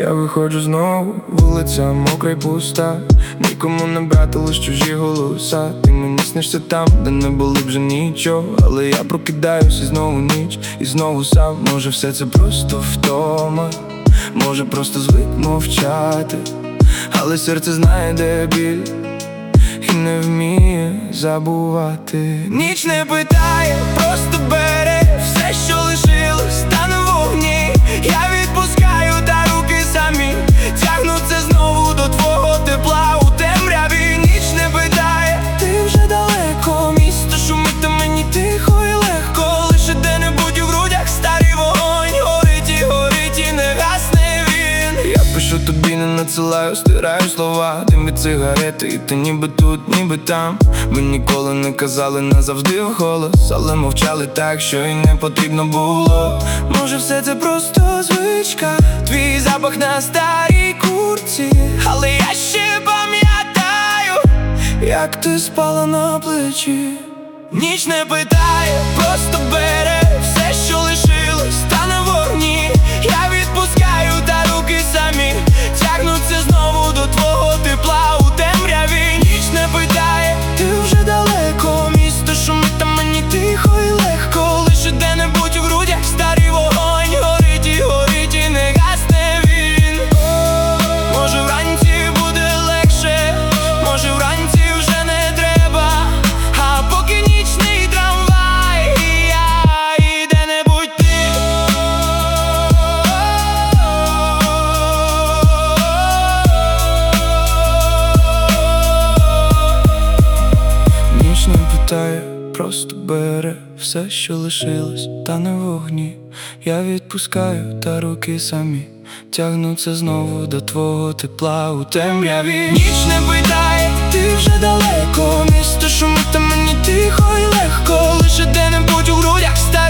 Я виходжу знову, вулиця мокра й пуста, нікому не брати, лиш чужі голоса. Ти мені снишся там, де не було б вже нічого, але я прокидаюсь і знову ніч, і знову сам. Може все це просто втома, може просто звик мовчати, але серце знає, де біль, і не вміє забувати. Ніч не питає, просто бере все, що лишилось, стане в вогні. Я відпускаю, та руки самі тягнуться знову до твого тепла у темряві. Ніч не питає, ти вже далеко, місто шумить, та мені тихо і легко. Лише де-небудь у грудях старий вогонь горить і не гасне він. Я пишу тобі, не надсилаю, стираю слова, дим від сигарети, і ти ніби тут, ніби там. Ви ніколи не казали назавжди вголос, але мовчали так, що й не потрібно було. Може все це просто звичка, твій запах на старій куртці, але я ще пам'ятаю, як ти спала на плечі. Ніч не питає, просто бере все, що лишилось, стане в вогні. Я відпускаю, та руки самі тягнуться знову до твого тепла у темряві. Ніч не питає, ти вже далеко, місто шумить, та мені тихо і легко. Лише де-небудь у грудях старий вогонь горить і не гасне він. Може вранці буде легше, може вранці вже не треба, а поки нічний трамвай, і я, і де-небудь ти. Ніч не питає, просто бере все, що лишилось, та не в вогні. Я відпускаю, та руки самі тягнуться знову до твого тепла у темряві. Ніч не питає, ти вже далеко, місто шумить, та мені тихо і легко. Лише де-небудь у грудях